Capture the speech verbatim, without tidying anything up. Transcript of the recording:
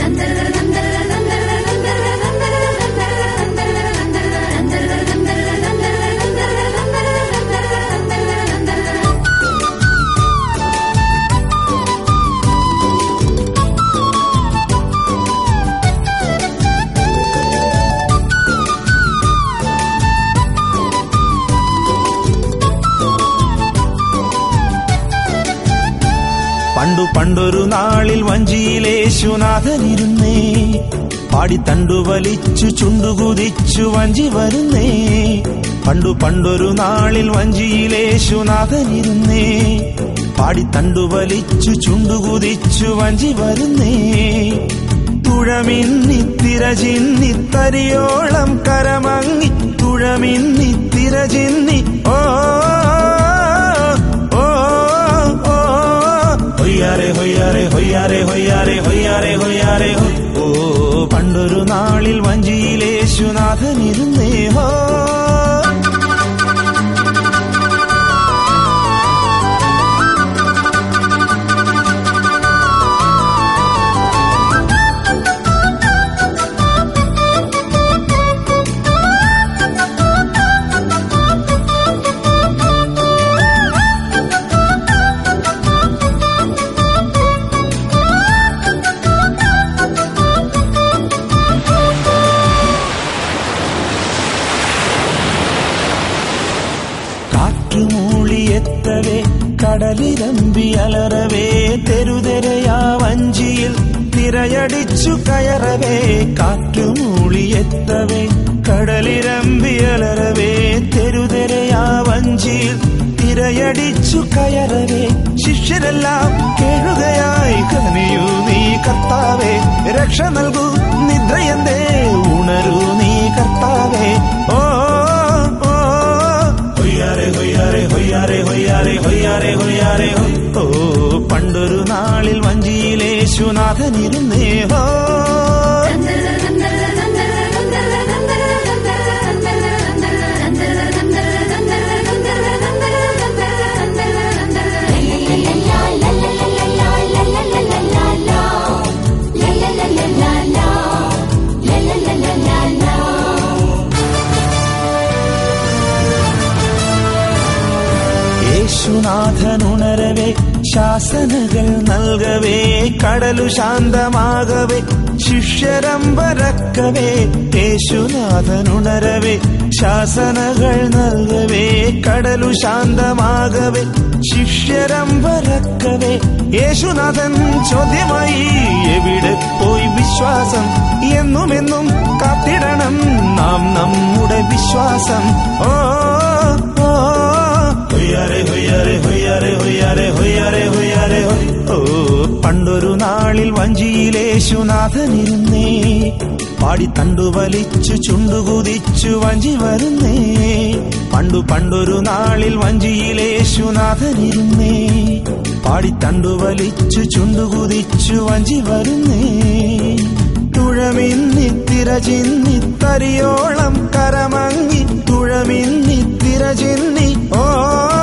പണ്ടു പണ്ടൊരു നാളിൽ വഞ്ചിയിലേശുനാഥനിരുന്നേ, പാടിത്തണ്ടു വലിച്ചു ചുണ്ടുകുതിച്ചു വഞ്ചി വരുന്നേ. പണ്ടു പണ്ടൊരു നാളിൽ വഞ്ചിയിലേശുനാഥനിരുന്നേ, പാടിത്തണ്ടു വലിച്ചു ചുണ്ടുകുതിച്ചു വഞ്ചി വരുന്നേ. തുഴമിന്നി തിരചിന്നി തരിയോളം കരമങ്ങി, തുഴമിന്നി തിരചിന്നി ഓ ഹൊയ്യാരെ ഹൊയ്യാരെ ഹൊയ്യാരെ ഹൊയ്യാരെ ഹൊയ്യാരെ ഹൊയ്യാരെ ഹൊയ്. ഓ പണ്ടൊരു നാളിൽ വഞ്ചിയിലേശുനാഥനിരുന്നേ ഹോ. മൂളിയെത്തവേ കടലിരമ്പി അലറവേ, തെരുതെരയാ വഞ്ചിയിൽ തിരയടിച്ചു കയറവേ. കാറ്റുമൂളിയെത്തവേ കടലിരമ്പി അലറവേ, തെരുതെരയാ വഞ്ചിയിൽ തിരയടിച്ചു കയറവേ. ശിഷ്യരെല്ലാം കേഴുകയായി കനിയൂ നീ കർത്താവേ, രക്ഷ നൽകൂ നിദ്രയെന്തേ ഉണരൂ നീ കർത്താവേ. ഓ ഹൊയ്യാരെ ഹൊയ്യാരെ ഹൊയ്യാരെ ഹൊയ്യാരെ ഹൊയ്യാരെ ഹൊയ്യാരെ ഹൊയ്. ഓ പണ്ടൊരു നാളിൽ വഞ്ചിയിലേശുനാഥനിരുന്നേ ഹോ. യേശുനാഥനുണരവേ ശാസനകൾ നൽകവേ, കടലു ശാന്തമാകവേ ശിഷ്യരമ്പരക്കവേ. യേശുനാഥനുണരവേ ശാസനകൾ നൽകവേ, കടലു ശാന്തമാകവേ ശിഷ്യരമ്പരക്കവേ. യേശുനാഥൻ ചോദ്യമായി എവിടെ പോയി വിശ്വാസം, എന്നുമെന്നും കാത്തിടണം നാം നമ്മുടെ വിശ്വാസം. ഓ ഹൊയ്യാരെ ഹൊയ്യാരെ ഹൊയ്യാരെ ഹൊയ്യാരെ ഹൊയ്യാരെ ഹൊയ്യാരെ ഹൊയ്. ഓ പണ്ടൊരു നാളിൽ വഞ്ചിയിലേശുനാഥനിരുന്നേ, പാടിത്തണ്ടു വലിച്ചു ചുണ്ടുകുതിച്ചു വഞ്ചി വരുന്നേ. പണ്ടു പണ്ടൊരു നാളിൽ വഞ്ചിയിലേശുനാഥനിരുന്നേ, പാടിത്തണ്ടു വലിച്ചു ചുണ്ടുകുതിച്ചു വഞ്ചി വരുന്നേ. തുഴമിന്നി തിരചിന്നി തരിയോളം കരമങ്ങി, തുഴമിന്നി തിരചിന്നി ഓ